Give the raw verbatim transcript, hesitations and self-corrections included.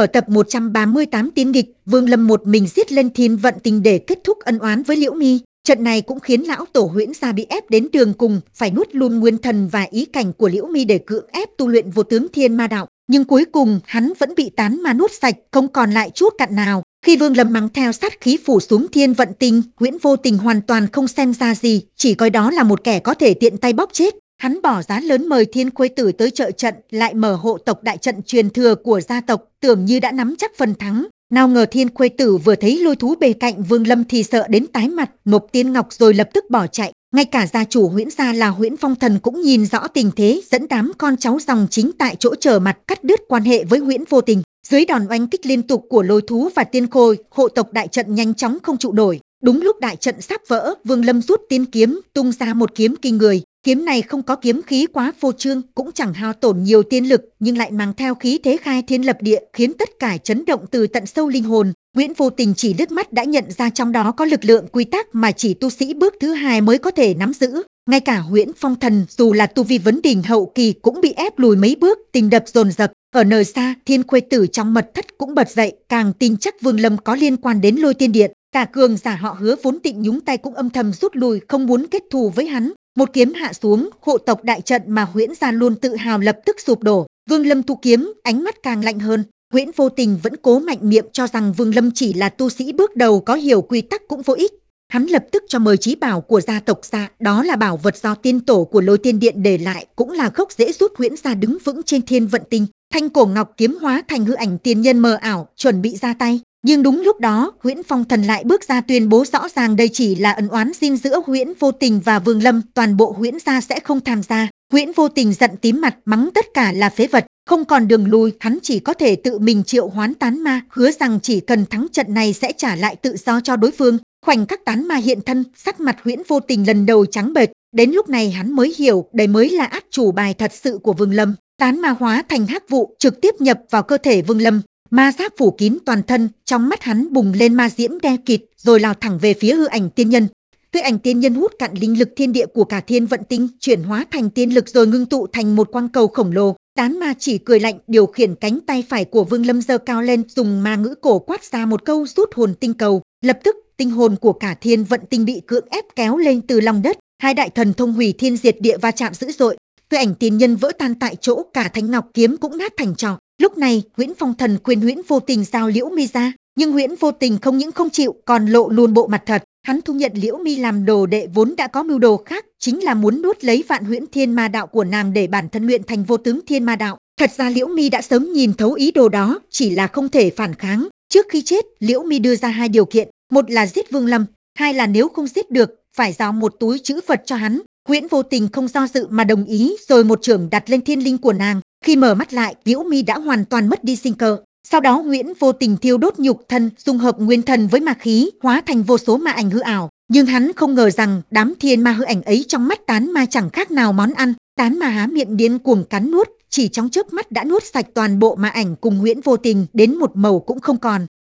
Ở tập một trăm ba mươi tám Tiên Địch, Vương Lâm một mình giết lên Thiên Vận Tình để kết thúc ân oán với Liễu Mi. Trận này cũng khiến lão tổ Huyễn gia bị ép đến đường cùng, phải nuốt luôn nguyên thần và ý cảnh của Liễu Mi để cưỡng ép tu luyện vô tướng thiên ma đạo. Nhưng cuối cùng hắn vẫn bị tán ma nuốt sạch, không còn lại chút cặn nào. Khi Vương Lâm mang theo sát khí phủ xuống Thiên Vận Tinh, Huyễn Vô Tình hoàn toàn không xem ra gì, chỉ coi đó là một kẻ có thể tiện tay bóp chết. Hắn bỏ giá lớn mời Thiên Khuê Tử tới trợ trận, lại mở hộ tộc đại trận truyền thừa của gia tộc, tưởng như đã nắm chắc phần thắng. Nào ngờ Thiên Khuê Tử vừa thấy lôi thú bề cạnh Vương Lâm thì sợ đến tái mặt, nộp tiên ngọc rồi lập tức bỏ chạy. Ngay cả gia chủ Huyễn gia là Huyễn Phong Thần cũng nhìn rõ tình thế, dẫn đám con cháu dòng chính tại chỗ trở mặt cắt đứt quan hệ với Huyễn Vô Tình. Dưới đòn oanh kích liên tục của lôi thú và tiên khôi, hộ tộc đại trận nhanh chóng không trụ nổi. Đúng lúc đại trận sắp vỡ, Vương Lâm rút tiên kiếm, tung ra một kiếm kinh người. Kiếm này không có kiếm khí quá phô trương, cũng chẳng hao tổn nhiều tiên lực, nhưng lại mang theo khí thế khai thiên lập địa, khiến tất cả chấn động từ tận sâu linh hồn. Huyễn Vô Tình chỉ liếc mắt đã nhận ra trong đó có lực lượng quy tắc mà chỉ tu sĩ bước thứ hai mới có thể nắm giữ. Ngay cả Huyễn Phong Thần dù là tu vi vấn đỉnh hậu kỳ cũng bị ép lùi mấy bước, tình đập dồn dập. Ở nơi xa, Thiên Khuê Tử trong mật thất cũng bật dậy, càng tin chắc Vương Lâm có liên quan đến Lôi Tiên Điện. Cả cường giả họ Hứa vốn định nhúng tay cũng âm thầm rút lui, không muốn kết thù với hắn. Một kiếm hạ xuống, hộ tộc đại trận mà Huyễn gia luôn tự hào lập tức sụp đổ. Vương Lâm thu kiếm, ánh mắt càng lạnh hơn. Huyễn Vô Tình vẫn cố mạnh miệng cho rằng Vương Lâm chỉ là tu sĩ bước đầu, có hiểu quy tắc cũng vô ích. Hắn lập tức cho mời chí bảo của gia tộc ra, đó là bảo vật do tiên tổ của Lôi Tiên Điện để lại, cũng là gốc rễ giúp Huyễn gia đứng vững trên Thiên Vận Tinh. Thanh cổ ngọc kiếm hóa thành hư ảnh tiên nhân mờ ảo, chuẩn bị ra tay. Nhưng đúng lúc đó, Huyễn Phong Thần lại bước ra tuyên bố rõ ràng đây chỉ là ân oán riêng giữa Huyễn Vô Tình và Vương Lâm, toàn bộ Huyễn gia sẽ không tham gia. Huyễn Vô Tình giận tím mặt, mắng tất cả là phế vật, không còn đường lui, hắn chỉ có thể tự mình triệu hoán tán ma, hứa rằng chỉ cần thắng trận này sẽ trả lại tự do cho đối phương. Khoảnh khắc tán ma hiện thân, sắc mặt Huyễn Vô Tình lần đầu trắng bệch, đến lúc này hắn mới hiểu, đây mới là át chủ bài thật sự của Vương Lâm. Tán ma hóa thành hắc vụ, trực tiếp nhập vào cơ thể Vương Lâm. Ma giáp phủ kín toàn thân, trong mắt hắn bùng lên ma diễm đen kịt, rồi lao thẳng về phía hư ảnh tiên nhân. Hư ảnh tiên nhân hút cạn linh lực thiên địa của cả Thiên Vận Tinh, chuyển hóa thành tiên lực rồi ngưng tụ thành một quang cầu khổng lồ. Tán ma chỉ cười lạnh, điều khiển cánh tay phải của Vương Lâm giơ cao lên, dùng ma ngữ cổ quát ra một câu rút hồn tinh cầu. Lập tức, tinh hồn của cả Thiên Vận Tinh bị cưỡng ép kéo lên từ lòng đất, hai đại thần thông hủy thiên diệt địa va chạm dữ dội. Hư ảnh tiên nhân vỡ tan tại chỗ, cả thanh ngọc kiếm cũng nát thành tro. Lúc này, Huyễn Phong Thần khuyên Huyễn Vô Tình giao Liễu Mi ra, nhưng Huyễn Vô Tình không những không chịu, còn lộ luôn bộ mặt thật. Hắn thu nhận Liễu Mi làm đồ đệ vốn đã có mưu đồ khác, chính là muốn nuốt lấy Vạn Huyễn Thiên Ma Đạo của nàng để bản thân luyện thành Vô Tướng Thiên Ma Đạo. Thật ra Liễu Mi đã sớm nhìn thấu ý đồ đó, chỉ là không thể phản kháng. Trước khi chết, Liễu Mi đưa ra hai điều kiện, một là giết Vương Lâm, hai là nếu không giết được, phải giao một túi trữ vật cho hắn. Huyễn Vô Tình không do dự mà đồng ý, rồi một chưởng đặt lên thiên linh của nàng. Khi mở mắt lại, Liễu Mi đã hoàn toàn mất đi sinh cơ. Sau đó Huyễn Vô Tình thiêu đốt nhục thân, dung hợp nguyên thần với ma khí, hóa thành vô số ma ảnh hư ảo. Nhưng hắn không ngờ rằng đám thiên ma hư ảnh ấy trong mắt tán ma chẳng khác nào món ăn. Tán ma há miệng điên cuồng cắn nuốt, chỉ trong chớp mắt đã nuốt sạch toàn bộ ma ảnh cùng Huyễn Vô Tình đến một màu cũng không còn.